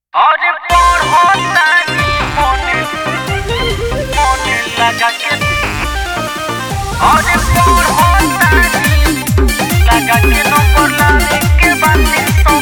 अरे पढ़तानी मने मने लगा के अरे पढ़तानी लगा के नंबर लाने के बाद तो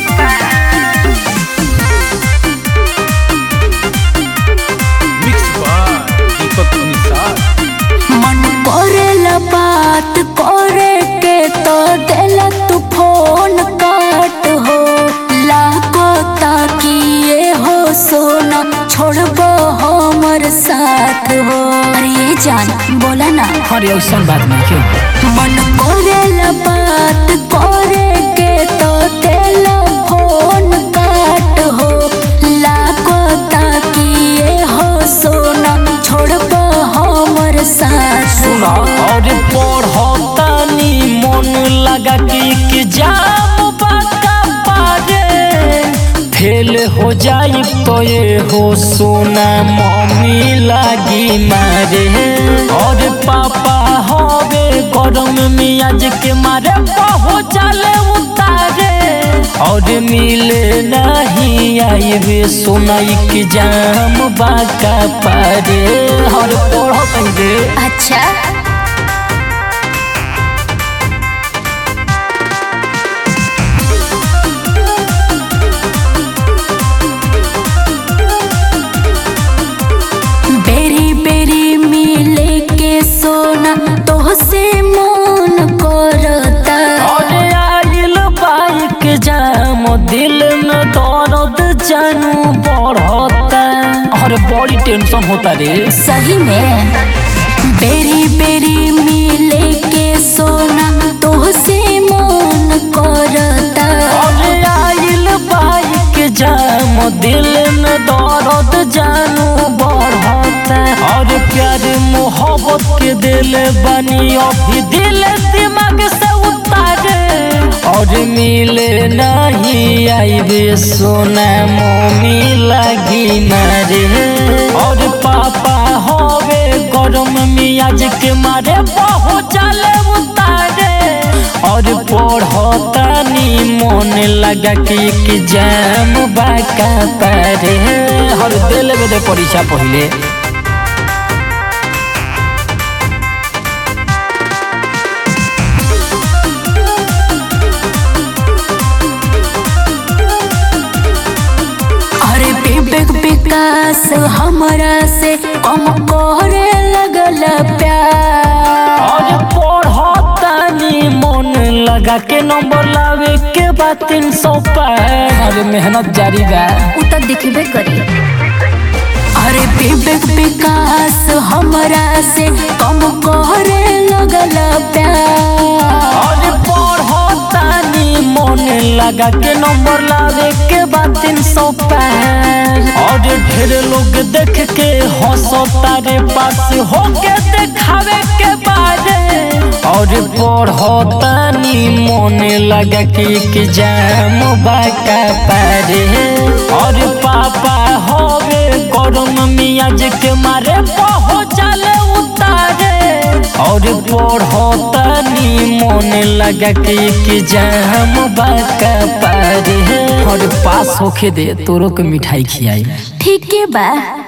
मिक्स बार दीपक निसार। मन करेला बात करे के तो देला तू फोन काट हो लागो ताकिए हो सोना छोड़बो हमर साथ हो। अरे ये जान बोला ना। अरे ऐसा बात नहीं क्यों मन करेला बात करे के तो देला फोन काट हो लागो ताकिए हो सोना छोड़बो हमर साथ। सुना और पढ़तानी मन लगा के एग्जाम बाका पारे फेल हो जाई तो ये हो सोना मम्मी लागी मारे। और पापा होवे गरम मियाज के मारे बहुत चले उतारे और मिले नहीं आईबे सोना एग्जाम बाका पारे। और पढ़ते अच्छा बेरी बेरी मिले के सोना तो से मन करता। अरे आइल बाइक जाम दिल में दर्द जानू बढ़ता। अरे बड़ी टेंशन होता रे। सही में बेरी बेरी मिले के सोना तो से मन करता। अरे आइल बाइक जाम दिल में दर्द जानू बढ़ता। और प्यार मोहब्बत के दिल बनी अभी दिल दिमाग से उतारे और मिले नहीं आईबे सोना मम्मी लगी मारे। और पापा होवे गरम मियाज के मारे बहुत चले उतारे और पढ़तानी मन लगा के एग्जाम बाका पारे। हर दिल में दे परीक्षा पहले विवेक विकास हमरा से कम करे लगल प्यार। और पढ़तानी मन लगा के नंबर लावे के बाद 300 पार। अरे मेहनत जारी बा उ त दिखबे करी। अरे विवेक विकास हमरा से कम करे लगल प्यार। और पढ़तानी मन लगा के नंबर लावे के बाद 300 पार। और ढेर लोग देख के हंसता रे पास होके देखावे के बारे। और पढ़तानी मन लगा के एग्जाम बाका पारे। और पापा होवे गरम मियाज के मारे बहुत चले उतारे और पढ़तानी मन लगा के एग्जाम बाका पारे। और पास होके दे तोरो के मिठाई खियाई। ठीक है बा।